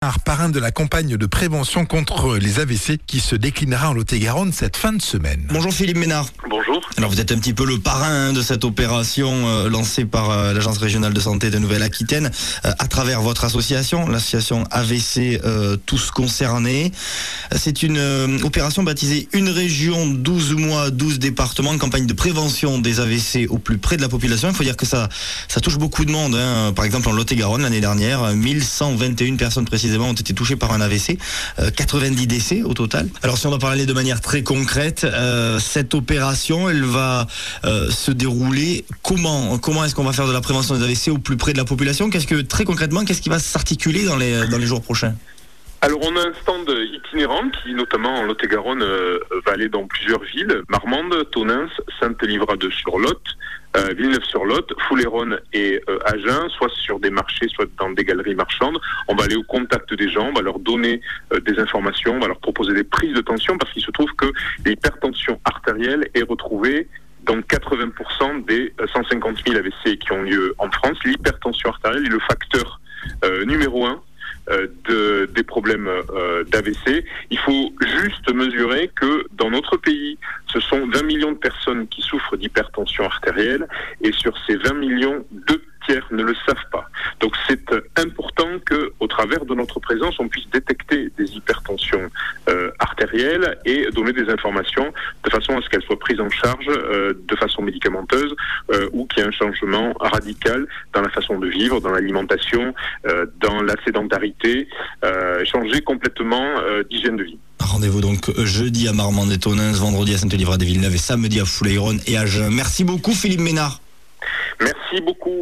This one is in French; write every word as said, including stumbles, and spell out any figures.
parrain de la campagne de prévention contre les A V C qui se déclinera en Lot-et-Garonne cette fin de semaine. Bonjour Philippe Ménard. Bonjour. Alors vous êtes un petit peu le parrain hein, de cette opération euh, lancée par euh, l'Agence régionale de santé de Nouvelle-Aquitaine euh, à travers votre association, l'association A V C euh, Tous Concernés. C'est une euh, opération baptisée Une région, douze mois, douze départements, une campagne de prévention des A V C au plus près de la population. Il faut dire que ça, ça touche beaucoup de monde. Hein. Par exemple en Lot-et-Garonne l'année dernière, mille cent vingt et une personnes précisément ont été touchées par un A V C, euh, quatre-vingt-dix décès au total. Alors si on doit parler de manière très concrète, euh, cette opération, elle va euh, se dérouler comment Comment est-ce qu'on va faire de la prévention des A V C au plus près de la population? Qu'est-ce que très concrètement, qu'est-ce qui va s'articuler dans les dans les jours prochains? Alors on a un stand itinérant qui notamment en Lot-et-Garonne euh, va aller dans plusieurs villes, Marmande, Tonneins, Sainte-Livrade-sur-Lot, euh, Villeneuve-sur-Lot, Foulayronnes et euh, Agen, soit sur des marchés, soit dans des galeries marchandes. On va aller au contact des gens, on va leur donner euh, des informations, on va leur proposer des prises de tension parce qu'il se trouve que l'hypertension artérielle est retrouvée dans quatre-vingts pour cent des cent cinquante mille A V C qui ont lieu en France. L'hypertension artérielle est le facteur euh, numéro un euh, de, des problèmes euh, d'A V C. Il faut juste mesurer que dans notre pays, ce sont vingt millions de personnes qui souffrent d'hypertension artérielle et sur ces vingt millions, deux tiers ne le savent pas. Donc c'est important que, au travers de notre présence, on puisse détecter des hypertensions euh, artérielles et donner des informations de façon à ce qu'elles soient prises en charge euh, de façon médicamenteuse euh, ou qu'il y ait un changement radical dans la façon de vivre, dans l'alimentation, euh, dans la sédentarité, euh, changer complètement euh, d'hygiène de vie. Rendez-vous donc jeudi à Marmande et Tonneins, vendredi à Sainte-Livrade et Villeneuve et samedi à Foulayronnes et Agen. Merci beaucoup Philippe Ménard. Merci beaucoup.